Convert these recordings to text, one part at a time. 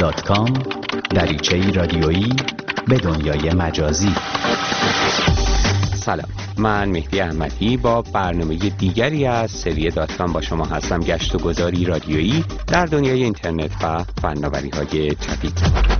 www.freeport.com دریچه‌ای رادیویی به دنیای مجازی. سلام، من مهدی احمدی با برنامه دیگری از سری داتکام با شما هستم. گشت و گذاری رادیویی در دنیای اینترنت و فناوری‌های جدید.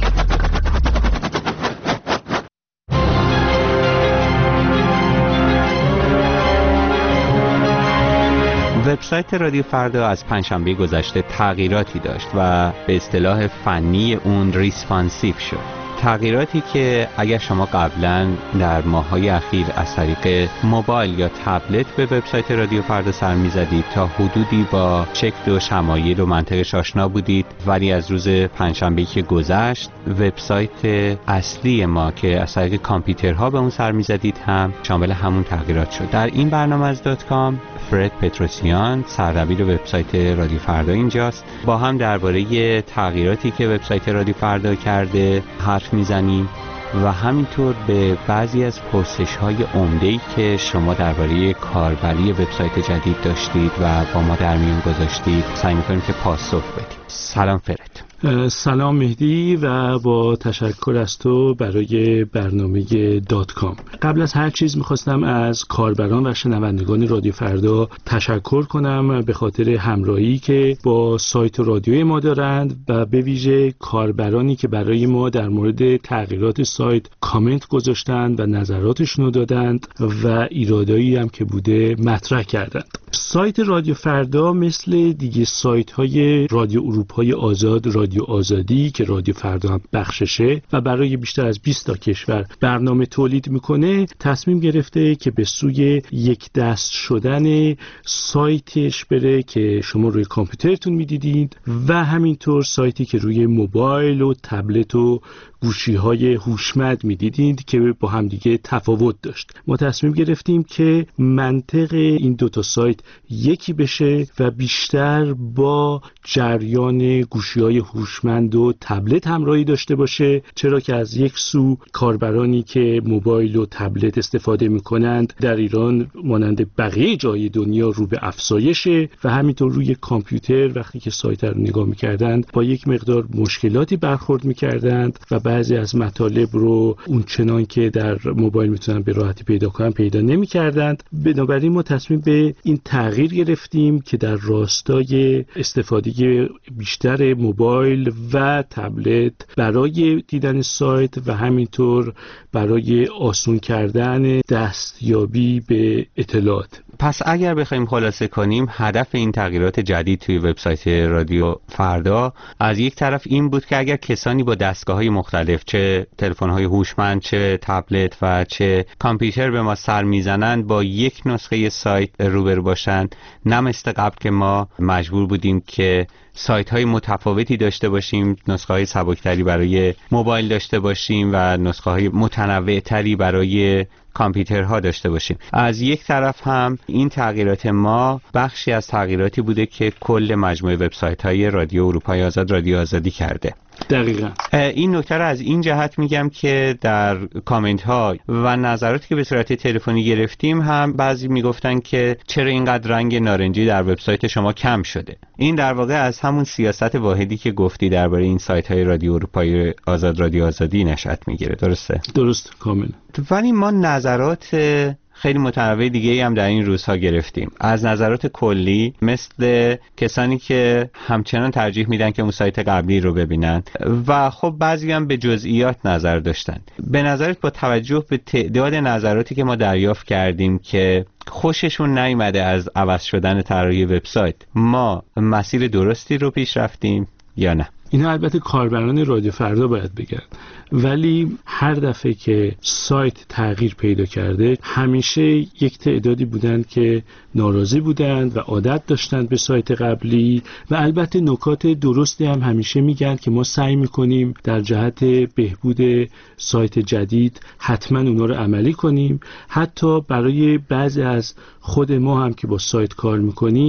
وبسایت رادیو فردا از پنجشنبه گذشته تغییراتی داشت و به اصطلاح فنی اون ریسپانسیو شد. تغییراتی که اگر شما قبلا در ماه‌های اخیر از طریق موبایل یا تبلت به وبسایت رادیو فردا سر می‌زدید تا حدودی با شکل و شمایل و منطقش آشنا بودید، ولی از روز پنجشنبه‌ای که گذشت وبسایت اصلی ما که از طریق کامپیوترها به اون سر می‌زدید هم شامل همون تغییرات شد. در این برنامه از داتکام فرد پتروسیان سردبیر وبسایت رادیو فردا اینجاست. با هم درباره تغییراتی که وبسایت رادیو فردا کرده حرف میزنیم و همینطور به بعضی از پرسش‌های عمده‌ای که شما درباره کاربری وبسایت جدید داشتید و با ما در میون گذاشتید سعی می‌کنیم که پاسخ بدیم. سلام فرد. سلام مهدی و با تشکر از تو برای برنامه داتکام. قبل از هر چیز میخواستم از کاربران و شنوندگان رادیو فردا تشکر کنم به خاطر همراهی که با سایت رادیوی ما دارند و به ویژه کاربرانی که برای ما در مورد تغییرات سایت کامنت گذاشتند و نظراتشون رو دادند و ایرادایی هم که بوده مطرح کردند. سایت رادیو فردا مثل دیگه سایت های رادیو اروپای آزاد، رادیو آزادی که رادیو فردا هم بخششه و برای بیشتر از 20 تا کشور برنامه تولید میکنه، تصمیم گرفته که به سوی یک دست شدن سایتش بره که شما روی کامپیوترتون میدیدید و همینطور سایتی که روی موبایل و تبلت و گوشی‌های هوشمند می‌دیدید که با هم دیگه تفاوت داشت. ما تصمیم گرفتیم که منطق این دوتا سایت یکی بشه و بیشتر با جریان گوشی‌های هوشمند و تبلت همراهی داشته باشه، چرا که از یک سو کاربرانی که موبایل و تبلت استفاده می‌کنند در ایران مانند بقیه جای دنیا رو به افزایشه و همینطور روی کامپیوتر وقتی که سایت رو نگاه می‌کردند با یک مقدار مشکلاتی برخورد می‌کردند و بعضی از مطالب رو اون چنان که در موبایل میتونن به راحتی پیدا کنن پیدا نمی‌کردند. بنابراین ما تصمیم به این تغییر گرفتیم که در راستای استفاده بیشتر موبایل و تبلت برای دیدن سایت و همینطور برای آسون کردن دستیابی به اطلاعات. پس اگر بخوایم خلاصه کنیم، هدف این تغییرات جدید توی وبسایت رادیو فردا از یک طرف این بود که اگر کسانی با دستگاه‌های مختلف، چه تلفن‌های هوشمند، چه تبلت و چه کامپیوتر به ما سر میزنند، با یک نسخه سایت روبرو باشند، نه مثل قبل که ما مجبور بودیم که سایت‌های متفاوتی داشته باشیم، نسخه‌های سبکتری برای موبایل داشته باشیم و نسخه‌های متنوع‌تری برای کامپیوترها داشته باشیم. از یک طرف هم این تغییرات ما بخشی از تغییراتی بوده که کل مجموعه وبسایت‌های رادیو اروپای آزاد، رادیو آزادی کرده. دقیقاً این نکته رو از این جهت میگم که در کامنت ها و نظراتی که به صورت تلفنی گرفتیم هم بعضی میگفتن که چرا اینقدر رنگ نارنجی در وبسایت شما کم شده. این در واقع از همون سیاست واحدی که گفتی درباره این سایت های رادیو اروپای آزاد، رادیو آزادی نشأت میگیره. درسته؟ درست، کامل. ولی ما نظرات خیلی متنوع دیگه هم در این روزها گرفتیم. از نظرات کلی مثل کسانی که همچنان ترجیح میدن که اون سایت قبلی رو ببینن و خب بعضی هم به جزئیات نظر داشتن. به نظرت با توجه به تعداد نظراتی که ما دریافت کردیم که خوششون نیامده از عوض شدن طراحی وبسایت، ما مسیر درستی رو پیش رفتیم یا نه؟ اینا البته کاربران رادیو فردا باید بگن، ولی هر دفعه که سایت تغییر پیدا کرده همیشه یک تعدادی بودند که ناراضی بودند و عادت داشتند به سایت قبلی و البته نکات درستی هم همیشه میگن که ما سعی میکنیم در جهت بهبود سایت جدید حتما اونا رو عملی کنیم. حتی برای بعضی از خود ما هم که با سایت کار میکنیم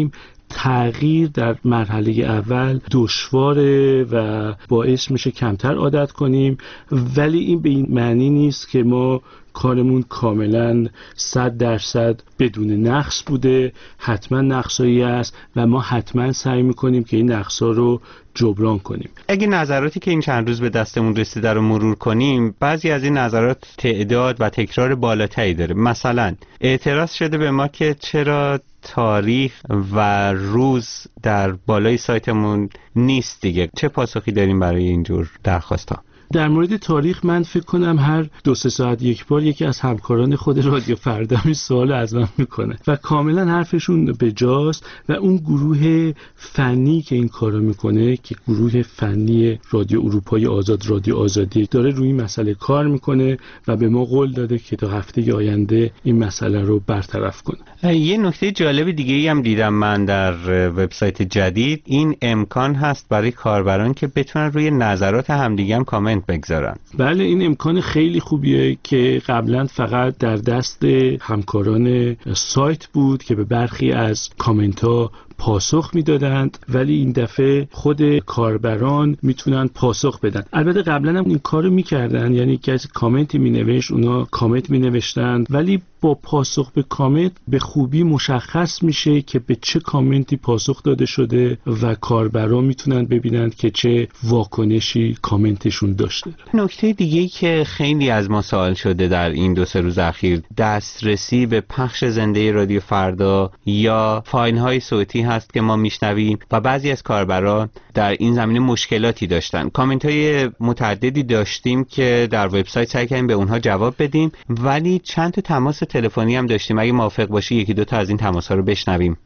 تغییر در مرحله اول دشواره و باعث میشه کمتر عادت کنیم، ولی این به این معنی نیست که ما کارمون کاملا 100% بدون نقص بوده. حتما نقصایی است و ما حتما سعی میکنیم که این نقصا رو جبران کنیم. اگه نظراتی که این چند روز به دستمون رسیده رو مرور کنیم، بعضی از این نظرات تعداد و تکرار بالاتری داره. مثلا اعتراض شده به ما که چرا تاریخ و روز در بالای سایتمون نیست دیگه. چه پاسخی داریم برای اینجور درخواست‌ها؟ در مورد تاریخ من فکر کنم هر 2-3 ساعت یک بار یکی از همکاران خود رادیو فردا این سوال از من میکنه و کاملا حرفشون به جاست و اون گروه فنی که این کارو میکنه که گروه فنی رادیو اروپای آزاد، رادیو آزادی، داره روی این مسئله کار میکنه و به ما قول داده که تا هفته آینده این مسئله رو برطرف کنه. یه نکته جالب دیگه ای هم دیدم من در وبسایت جدید، این امکان هست برای کاربران که بتونن روی نظرات همدیگه هم کامنت بگذارن. بله، این امکان خیلی خوبیه که قبلا فقط در دست همکاران سایت بود که به برخی از کامنت ها پاسخ میدادند، ولی این دفعه خود کاربران میتونن پاسخ بدن. البته قبلا هم این کارو میکردن، یعنی کسی کامنتی مینوشت اونا کامنت مینوشتن، ولی با پاسخ به کامنت به خوبی مشخص میشه که به چه کامنتی پاسخ داده شده و کاربران میتونن ببینند که چه واکنشی کامنتشون داشته. نکته دیگه‌ای که خیلی از ما سوال شده در این 2-3 روز اخیر، دسترسی به پخش زنده رادیو فردا یا فایل‌های صوتی هست که ما میشنویم و بعضی از کاربران در این زمینه مشکلاتی داشتن. کامنت‌های متعددی داشتیم که در وبسایت سعی کردیم به اونها جواب بدیم، ولی چند تا تماس تلفنی هم داشتیم. اگه موافق باشی 1-2 تا از این تماس‌ها رو بشنویم.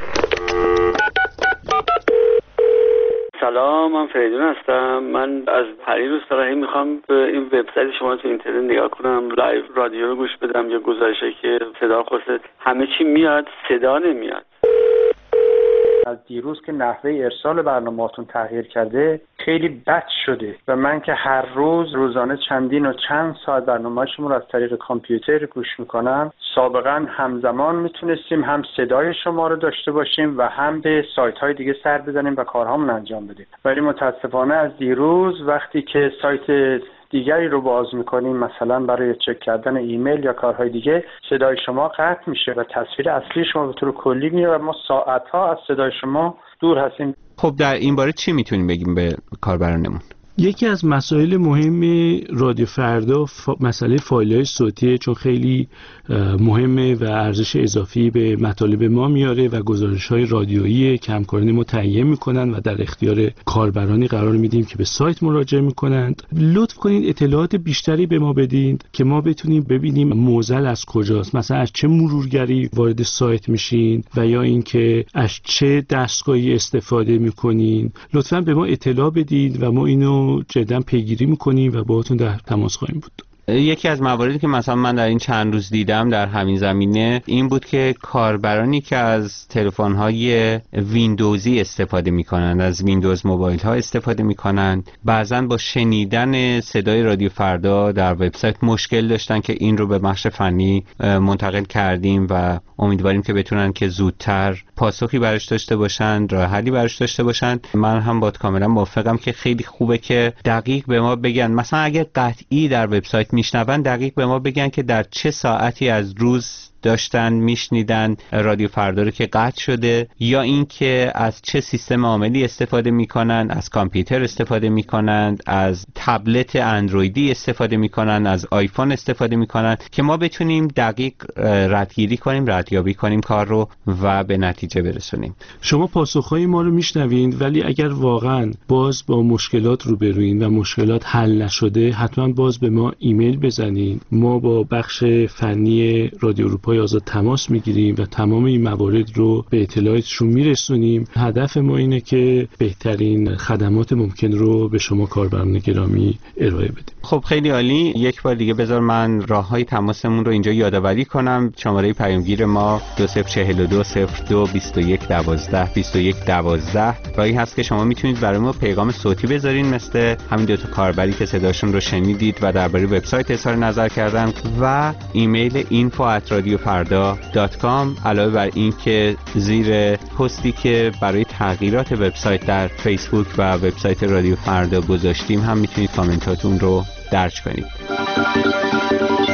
سلام، من فریدون هستم. من از پریروز فقط میخوام به این وبسایت شما تو اینترنت نگاه کنم، لایو رادیو رو گوش بدم یا گزارشی که صدا خاصه همه چی میاد، صدا نمیاد. از دیروز که نحوه ارسال برنامه‌تون تغییر کرده خیلی بد شده و من که هر روزانه چندین و چند ساعت برنامه‌شون رو از طریق کامپیوتر گوش میکنم، سابقا همزمان میتونستیم هم صدای شما رو داشته باشیم و هم به سایت‌های دیگه سر بزنیم و کارهامون انجام بدیم. ولی متاسفانه از دیروز وقتی که سایت دیگری رو باز میکنیم، مثلا برای چک کردن ایمیل یا کارهای دیگه، صدای شما قطع میشه و تصویر اصلی شما به طور کلی میاد و ما ساعتها از صدای شما دور هستیم. خب در این باره چی میتونیم بگیم به کاربرانمون؟ یکی از مسائل مهم رادیو فردا مسئله فایل‌های صوتیه، چون خیلی مهمه و ارزش اضافی به مطالب ما میاره و گزارش‌های رادیویی که همکاران ما تهیه میکنن و در اختیار کاربرانی قرار میدیم که به سایت مراجعه میکنند. لطف کنید اطلاعات بیشتری به ما بدین که ما بتونیم ببینیم معضل از کجاست، مثلا از چه مرورگری وارد سایت میشین و یا اینکه از چه دستگاهی استفاده میکنین. لطفاً به ما اطلاع بدید و ما اینو جدا پیگیری میکنیم و باهاتون در تماس خواهیم بود. یکی از مواردی که مثلا من در این چند روز دیدم در همین زمینه این بود که کاربرانی که از تلفن‌های ویندوزی استفاده می‌کنند، از ویندوز موبایل ها استفاده می‌کنند، بعضاً با شنیدن صدای رادیو فردا در وبسایت مشکل داشتن که این رو به بخش فنی منتقل کردیم و امیدواریم که بتونن که زودتر پاسخی براش داشته باشن، راه حلی براش داشته باشن. من هم با کاملا موافقم که خیلی خوبه که دقیق به ما بگن، مثلا اگه قطعی در وبسایت میشنون دقیق به ما بگن که در چه ساعتی از روز داشتن میشنیدن رادیو فردا رو که قطع شده، یا اینکه از چه سیستم عاملی استفاده میکنن، از کامپیوتر استفاده میکنن، از تبلت اندرویدی استفاده میکنن، از آیفون استفاده میکنن، که ما بتونیم دقیق ردگیری کنیم، ردیابی کنیم کار رو و به نتیجه برسونیم. شما پاسخهای ما رو میشنوین، ولی اگر واقعا باز با مشکلات روبروین و مشکلات حل نشده، حتما باز به ما ایمیل بزنین. ما با بخش فنی رادیو اروپای آزاد تماس میگیریم و تمام این موارد رو به اطلاعاتشون میرسونیم. هدف ما اینه که بهترین خدمات ممکن رو به شما کاربران گرامی ارائه بدیم. خب خیلی عالی. یک بار دیگه بذار من راههای تماسمون رو اینجا یادآوری کنم. شماره پیامگیر ما 2042 02 21 12 21 12 راهی هست که شما میتونید برای ما پیغام صوتی بذارین، مثل همین دو تا کاربری که صداشون رو شنیدید و درباره وبسایت اظهار نظر کردن، و ایمیل info@radiofarda radiofarda.com. علاوه بر این که زیر پستی که برای تغییرات وبسایت در فیسبوک و وبسایت رادیو فردا گذاشتیم هم میتونید کامنتاتون رو درج کنید.